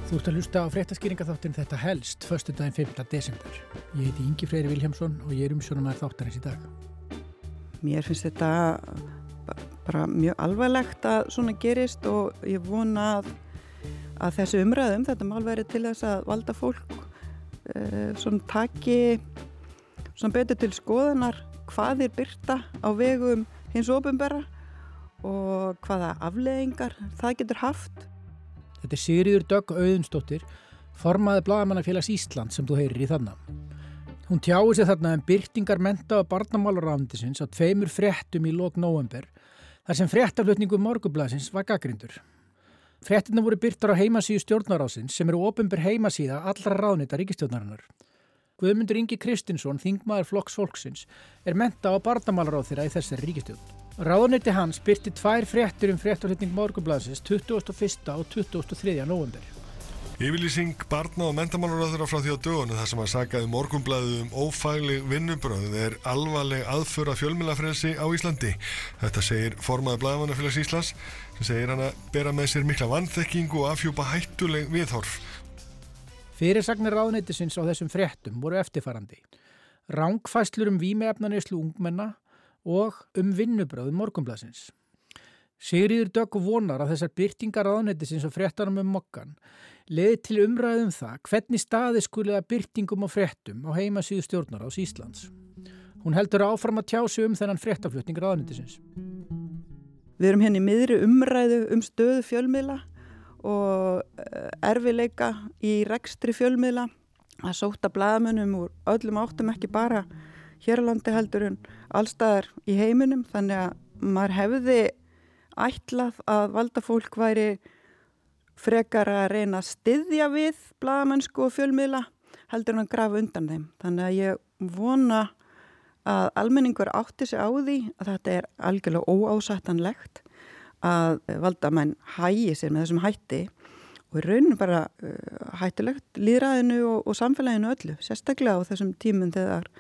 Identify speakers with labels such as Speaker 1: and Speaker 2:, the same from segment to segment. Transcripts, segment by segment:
Speaker 1: Þú ert að hlusta á fréttaskýringaþáttinn Þetta helst, föstudaginn 5. desember. Ég heiti Ingi Freyri Vilhjálmsson og ég umsjónarmaður þáttarins í dag.
Speaker 2: Mér finnst þetta bara mjög alvarlegt að svona gerist og ég vona að þessi umræðum, þetta mál verið til þess að valda fólk svona taki svona betur til skoðunar hvað þeir birta á vegum hins opinbera og hvaða afleiðingar það getur haft.
Speaker 1: Þetta er Sigríður Dögg Auðunsdóttir, formaður Blaðamannafélags Íslands sem þú heyrir í þarna. Hún tjáir sig þarna birtingar mennta- og barnamálaráðuneytisins á 2 fréttum í lok nóvember, þar sem fréttaflutningur Morgunblaðsins var gagnrýndur. Fréttirnar voru birtar á heimasíðu Stjórnarráðsins sem eru opinber heimasíða allra ráðuneyta ríkisstjórnarinnar. Guðmundur Ingi Kristinsson, þingmaður Flokks fólksins, er mennta- og barnamálaráðherra í þessari ríkisstjórn. Ráðuneyti hans birti 2 fréttir fréttaflutning Morgunblaðsins 21. og 23. nóvember.
Speaker 3: Yfirlýsing barna- og menntamálaráðherra frá því á dögunum þar sem að sakaði Morgunblaðið ófagleg vinnubrögð er alvarleg aðför að fjölmiðlafrelsi á Íslandi. Þetta segir formaður Blaðamannafélags Íslands sem segir hann að bera með sér mikla vanþekkingu og afhjúpa hættuleg viðhorf.
Speaker 1: Fyrirsagnir ráðuneytisins á þessum fréttum voru eftirfarandi. Rangfærslur vímuefnaneyslu ungmenna og vinnubrögð Morgunblaðsins. Sigríður Dögg vonar að þessar birtingar ráðuneytisins og fréttunum Moggann leiði til umræðum það hvernig staði skuli að birtingum og fréttum á heimasíðu Stjórnarráðs Íslands. Hún heldur áfram að tjá sig þennan fréttaflutning ráðuneytisins.
Speaker 2: Við erum hérna í miðri umræðu stöðu fjölmiðla og erfiðleika í rekstri fjölmiðla að sóta blaðamönnum úr öllum áttum, ekki bara hér á landi heldur en allstaðar í heiminum, þannig að maður hefði ætlað að valda fólk væri frekar að reyna að styðja við blaðamennsku og fjölmiðla heldur en að grafa undan þeim. Þannig að ég vona að almenningur átti sig á því að þetta er algjörlega óásættanlegt að valdamenn hægi sér með þessum hætti og í rauninu bara hættulegt lýðræðinu og samfélaginu öllu, sérstaklega á þessum tímum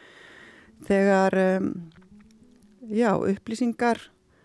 Speaker 2: þegar upplýsingar,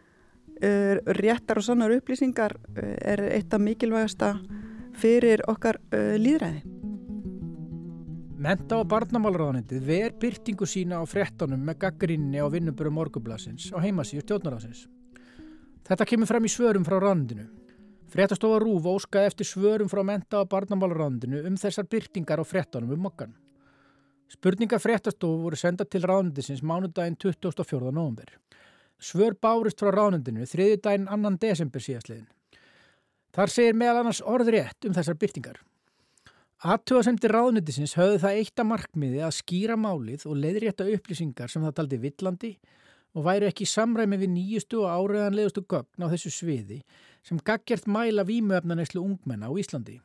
Speaker 2: réttar og sannar upplýsingar er eitt af mikilvægasta fyrir okkar lýðræði.
Speaker 1: Mennta- og barnamálaráðuneytið ver birtingu sína á fréttunum með gagnrýni á vinnubrögð Morgunblaðsins á heimasíðu Stjórnarráðsins. Þetta kemur fram í svörum frá ráðuneytinu. Fréttastofa RÚV óskaði eftir svörum frá mennta- og barnamálaráðuneytinu þessar birtingar á fréttunum Moggann. Spurningar fréttastofu voru sendar til ráðuneytisins mánudaginn 24. nóvember. Svör bárust frá ráðuneytinu þriðjudaginn 2. desember síðastliðinn. Þar segir meðal annars orðrétt þessar birtingar. Athugasemdir ráðuneytisins höfðu það eitt að markmiði að skýra málið og leiðrétta upplýsingar sem það taldi villandi og væri ekki í samræmi við nýjustu og áreiðanlegustu gögn á þessu sviði sem gagngert mæla vímuefnaneyslu ungmenna á Íslandi.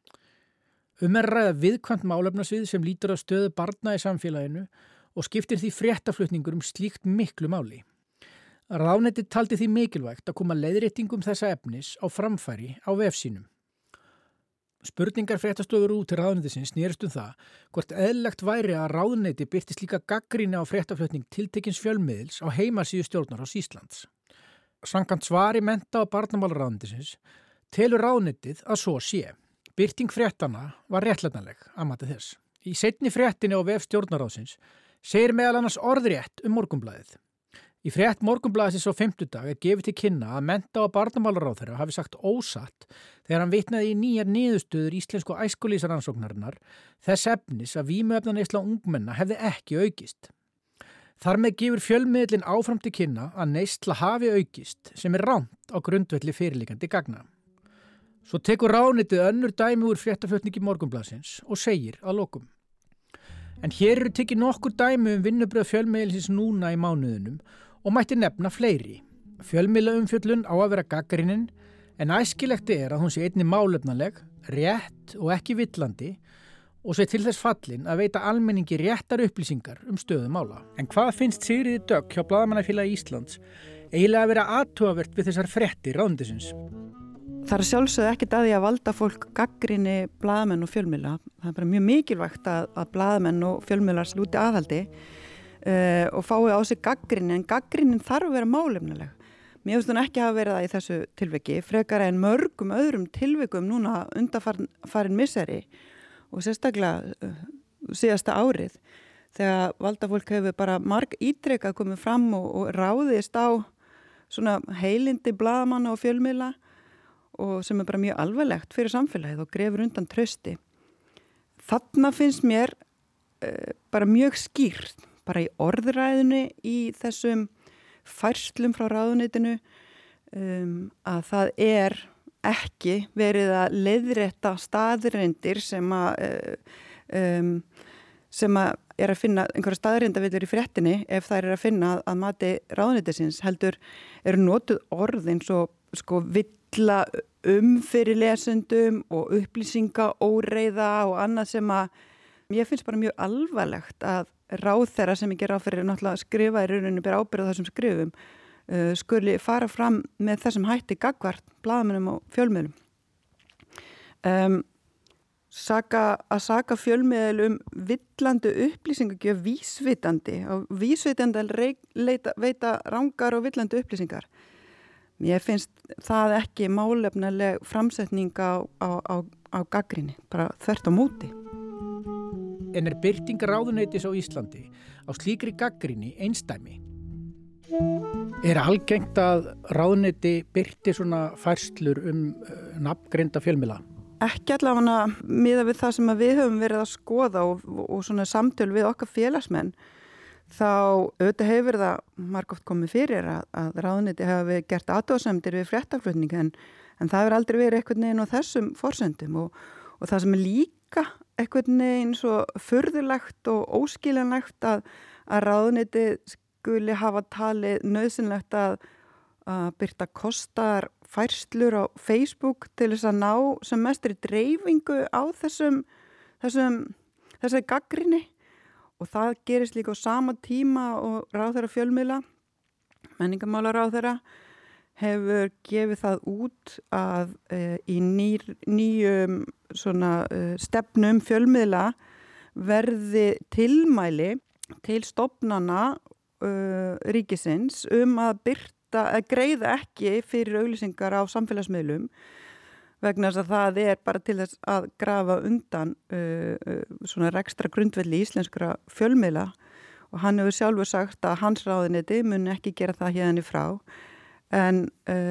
Speaker 1: Er ræða viðkvæmt málefnasvið sem lítur á stöðu barna í samfélaginu og skiptir því fréttaflutningur slíkt miklu máli. Ráðuneytið taldi því mikilvægt að koma leiðréttingum þessa efnis á framfæri á vefsínum. Spurningar fréttastofu RÚV til ráðuneytisins snerist það hvort eðlilegt væri að ráðuneyti birtist líka gagnrýni á fréttaflutning tiltekins fjölmiðils á heimasíðu Stjórnarráðs Íslands. Samkvæmt svari mennta- og barnamálaráðuneytisins telur ráðuneytið að svo sé. Birting fréttana var réttlætanleg að mati þess. Í seinni fréttinni á vef Stjórnarráðsins segir meðal annars orðrétt Morgunblaðið. Í frétt Morgunblaðsins á 5. gefið til kynna að mennta- og barnamálaráðherra hafi sagt ósatt þegar hann vitnaði í nýjar niðurstöður íslensku æskulýðsrannsóknarinnar þess efnis að vímuefnaneysla ungmenna hefði ekki aukist. Þar með gefur fjölmiðillinn áfram til kynna að neysla hafi aukist sem er rangt á grundvelli fyrirliggjandi gagna. Svo tekur ráðuneytið önnur dæmi úr fréttaflutningi Morgunblaðsins og segir að lokum. En hér eru tekið nokkur dæmi vinnubrögð fjölmiðilsins núna í mánuðinum og mætti nefna fleiri. Fjölmiðlaumfjöllun á að vera gagnrýnin en æskilegt er að hún sé einnig málefnaleg, rétt og ekki villandi og sé til þess fallin að veita almenningi réttar upplýsingar stöðu mála. En hvað finnst Sigríði Dögg hjá Blaðamannafélagi Íslands eiginlega að vera athugavert við þessar fréttir ráðuneytisins?
Speaker 2: Það er sjálfsögðu ekkert að því að valda fólk gagnrýni blaðamenn og fjölmiðla. Það er bara mjög mikilvægt að blaðamenn og fjölmiðlar lúti aðhaldi og fái á sig gagnrýni, en gagnrýnin þarf að vera málefnaleg. Mér finnst hún ekki hafa verið það í þessu tilviki, frekar en mörgum öðrum tilvikum núna undanfarin misseri og sérstaklega síðasta árið þegar valdafólk hefur bara marg ítrekað komið fram og ráðist á svona heilindi blaðamanna og fjölmiðla og sem bara mjög alvarlegt fyrir samfélagið og grefur undan trausti. Þarna finnst mér bara mjög skýrt, bara í orðræðinu í þessum færslum frá ráðuneytinu að það ekki verið að leiðrétta staðreyndir sem að að finna einhverja staðreyndarvillur í fréttinni ef þær að finna að mati ráðuneytisins heldur eru notuð orð eins og villa fyrir lesendum og upplýsingaóreiða og annað sem að mér finnst bara mjög alvarlegt að ráðherra sem ekki ráðherra náttúrulega skrifa í rauninu bera ábyrgð á þessum skrifum skuli fara fram með þessum hætti gagnvart blaðamönnum og fjölmiðlum. Að saka fjölmiðlum villandi upplýsingagjöf vísvitandi og vísvitandi veita rangar og villandi upplýsingar. Mér finnst það ekki málefnaleg framsetning á gagnrýni, bara þvert á móti.
Speaker 1: En birting ráðuneytis á Íslandi á slíkri gagnrýni einsdæmi? Algengt að ráðuneyti birti svona færslur nafngreinda fjölmiðla?
Speaker 2: Ekki allavega miðað við það sem við höfum verið að skoða og svona samtöl við okkar félagsmenn þá auðvitað hefur það margoft komið fyrir að ráðuneyti hafi gert athugasemdir við fréttaflutning en það hefur aldrei verið einhvern veginn á þessum forsendum og það sem líka einhvern veginn svo furðulegt og óskiljanlegt að ráðuneyti skuli hafa talið nauðsynlegt að birta kostar færslur á Facebook til þess að ná sem mestri dreifingu á þessari gagnrýni og það gerist líka á sama tíma og ráðherra fjölmiðla, menningarmálaráðherra hefur gefið það út að í nýjum stefnum fjölmiðla verði tilmæli til stofnana ríkisins að greiða ekki fyrir auglýsingar á samfélagsmiðlum vegna þess að það bara til þess að grafa undan svona rekstra grundvelli íslenskra fjölmiðla og hann hefur sjálfur sagt að hans ráðuneyti mun ekki gera það hérni frá en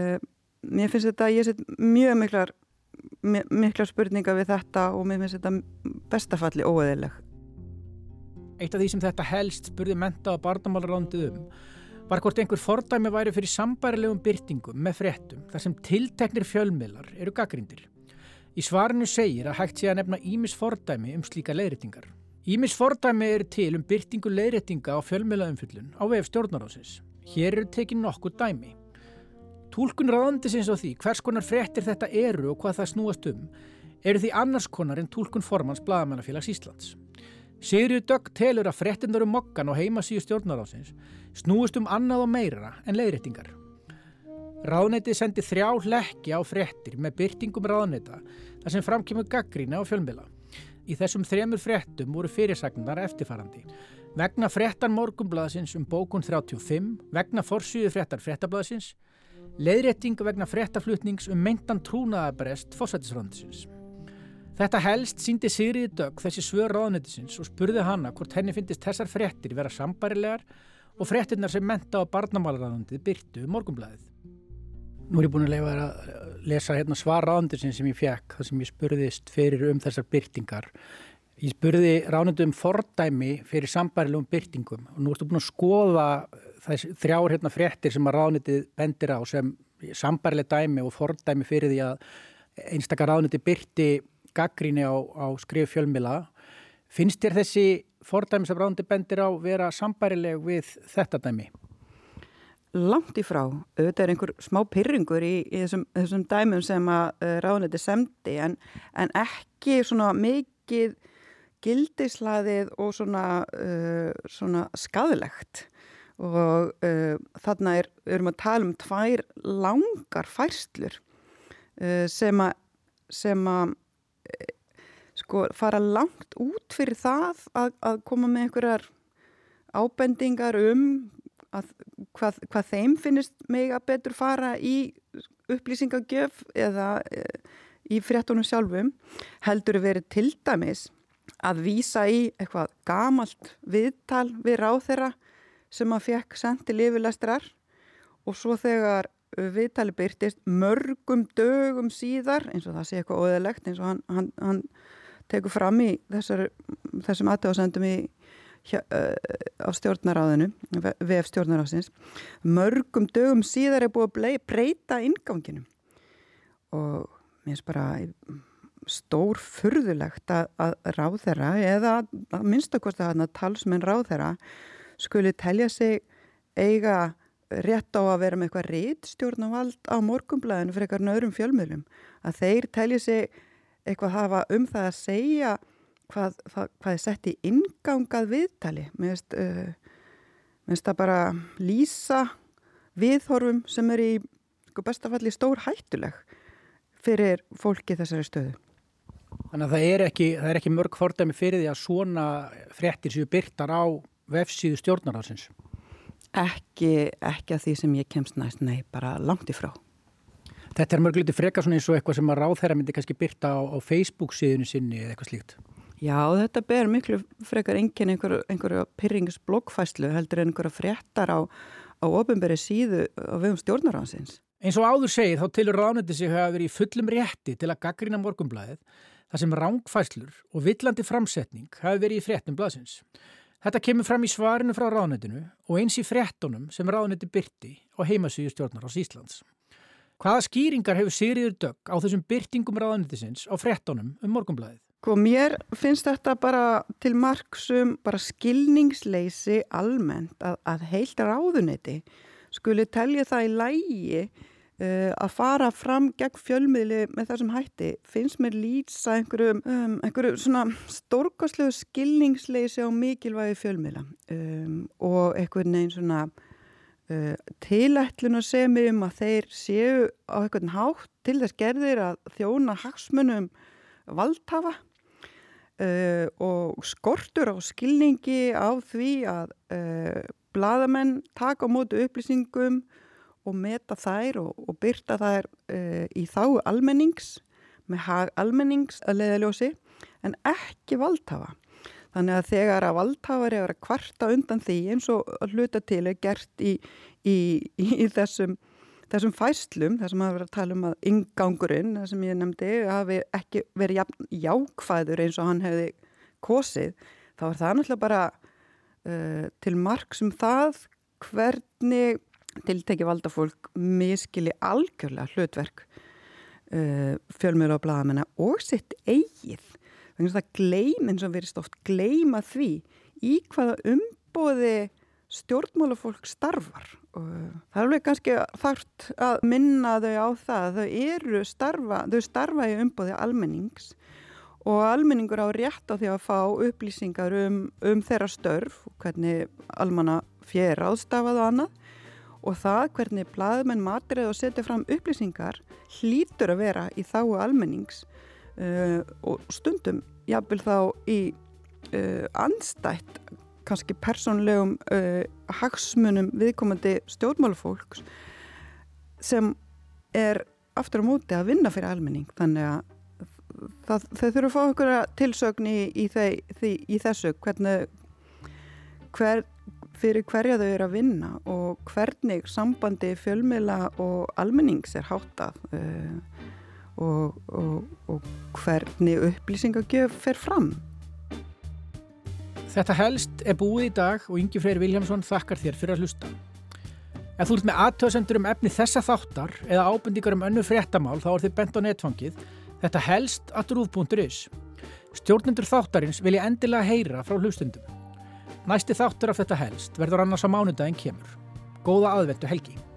Speaker 2: mér finnst þetta ég set mjög miklar spurningar við þetta og mér finnst þetta bestafalli óeðileg.
Speaker 1: Eitt af því sem þetta helst spurði mennta- og barnamálaráðuneytið var hvort einhver fordæmi væri fyrir sambærilegum birtingum með fréttum þar sem tilteknir fjölmiðlar eru gagnrýndir. Í svarinu segir að hægt sé að nefna ýmis fordæmi slíka leiðréttingar. Ýmis fordæmi eru til birtingu leiðréttinga á fjölmiðlaumfjöllun á vef Stjórnarráðsins. Hér eru tekin nokkur dæmi. Túlkun ráðuneytisins á því hvers konar fréttir þetta eru og hvað það snúast eru því annars konar en túlkun formanns Blaðamannafélags Íslands. Sigríður Dögg telur að fréttirnar Moggann á heimasíðu Stjórnarráðsins snúist annað og meira en leiðréttingar. Ráðuneytið sendi 3 hlekki á fréttir með birtingum ráðuneyta þar sem framkemur gagnrýni á fjölmiðla. Í þessum 3 fréttum voru fyrirsagnar eftirfarandi. Vegna fréttar Morgunblaðsins bókun 35, vegna forsíðu fréttar Fréttablaðsins, leiðrétting vegna fréttaflutnings meintan trúnaðarbrest forsætisráðuneytisins. Þetta helst sýndi Sigríður Dögg þessi svör ráðuneytisins og spurði hana hvort henni fyndist þessar fréttir vera sambærilegar og fréttirnar sem mennta- og barnamálaráðuneytið birtu Morgunblaðið. Nú ég búin að leyfa að lesa svar ráðuneytisins sem ég fékk, það sem ég spurðist fyrir þessar birtingar. Ég spurði ráðuneytið fordæmi fyrir sambærilegum birtingum og nú ertu búin að skoða þessi 3 fréttir sem að ráðuneytið bendir á sem sambærileg dæmi og fordæmi fyrir því að einstaka ráðuneytið birti gagnrýni á skrif fjölmiðla. Finnst þér þessi fordæmi sem ráðuneytið bendir á vera sambærileg við þetta dæmi?
Speaker 2: Langt í frá. Auðvitað einhver smá pirringur í þessum dæmum sem að ráðuneytið semdi en ekki svona mikið gildishlaðið og svona skaðlegt og þarna erum að tala 2 langar færslur sem að fara langt út fyrir það að koma með einhverjar ábendingar hvað þeim finnist mig að betur fara í upplýsingagjöf eða í fréttunum sjálfum, heldur verið til dæmis að vísa í eitthvað gamalt viðtal við ráðherra sem að fekk sent til yfirlestrar og svo þegar viðtali birtist mörgum dögum síðar, eins og það sé eitthvað óeðlegt, eins og hann tekur fram í þessum athugasemdum á stjórnarráðinu, VF stjórnarráðsins, mörgum dögum síðar búið að breyta innganginum og mér finnst bara stór furðulegt að ráðherra eða að minnstakosti að talsmenn ráðherra skuli telja sig eiga rétt á að vera með eitthvað ritstjórnarvald á Morgunblaðinu fyrir eitthvað öðrum fjölmiðlum, að þeir telja sig eitthvað hafa það að segja hvað sett í inngangað viðtali. Mér finnst það bara lýsa viðhorfum sem í bestafalli stór hættuleg fyrir fólki þessari stöðu.
Speaker 1: Þannig að það er ekki mörg fordæmi fyrir því að svona fréttir séu birtar á vefsíðu stjórnarráðsins?
Speaker 2: Ekki að því sem ég kemst næst, nei, bara langt í frá.
Speaker 1: Þetta er mörg lítið frekar svona eins og eitthvað sem að ráðherra myndi kannski birta á Facebook-síðunni sinni eða eitthvað slíkt?
Speaker 2: Já, þetta ber miklu frekar enginn einhverja pyrringsbloggfæslu heldur en einhverja fréttar á opinberri síðu á vegum stjórnarráðsins.
Speaker 1: Eins og áður segir þá telur ráðuneytið sig hafa verið í fullum rétti til að gagnrýna Morgunblaðið þar sem rangfæslur og villandi framsetning hafi verið í fréttum blaðsins. Þetta kemur fram í svarinu frá ráðuneytinu og eins í fréttunum sem ráðuneytið birti á heimasíðu Stjórnarráðs Íslands. Hvaða skýringar hefur Sigríður Dögg á þessum birtingum ráðuneytisins á fréttunum Morgunblaðið?
Speaker 2: Mér finnst þetta bara til marks bara skilningsleysi almennt að heilt ráðuneyti skuli telja það í lagi að fara fram gegn fjölmiðli með þessum hætti. Finnst mér lýsa einhverju svona stórkostlegu skilningsleysi á mikilvægi fjölmiðla og einhvern veginn svona tilætlunarsemi að þeir séu á einhvern hátt til þess gerðir að þjóna hagsmunum valdhafa og skortur á skilningi á því að blaðamenn taka á móti upplýsingum og meta þær og birta þær í þágu almennings með hag almennings að leiðarljósi en ekki valdhafa. Þannig að þegar að valdhafar að kvarta undan því eins og að hluta til gert í þessum fæslum, þar sem hafa verið að tala að inngangurinn, það sem ég nefndi, hafi ekki verið jákvæður eins og hann hefði kosið, þá er það náttúrulega bara til marks það hvernig tiltekið valdafólk miskili algjörlega hlutverk fjölmiðla og blaðamenn og sitt eigið. Þannig að það eins og verið oft gleyma því í hvaða umboði stjórnmálafólk starfar. Og það er alveg kannski þarft að minna þau á það. Þau starfa í umboði almennings og almenningur á rétt á því að fá upplýsingar þeirra störf, hvernig almannafé er ráðstafað og annað. Og það hvernig blaðamenn matrið og setja fram upplýsingar hlýtur að vera í þágu almennings og stundum jafnvel þá í andstætt kannski persónlegum hagsmunum viðkomandi stjórnmálafólks sem er aftur á móti að vinna fyrir almenning. Þannig að þau þurfa að fá einhverja tilsögn í þessu fyrir hverja þau eru að vinna og hvernig sambandi fjölmiðla og almennings er háttað og hvernig upplýsingagjöf fer fram.
Speaker 1: Þetta helst er búið í dag og Ingi Freyr Vilhjálmsson þakkar þér fyrir að hlusta. Ef þú ert með athugasemdir efni þessa þáttar eða ábendingar önnur fréttamál þá er þið bent á netfangið þetta helst@ruv.is. Stjórnendur þáttarins vilja endilega heyra frá hlustendum. Næsti þáttur af þetta helst verður annars á mánudaginn kemur. Góða aðventu helgi.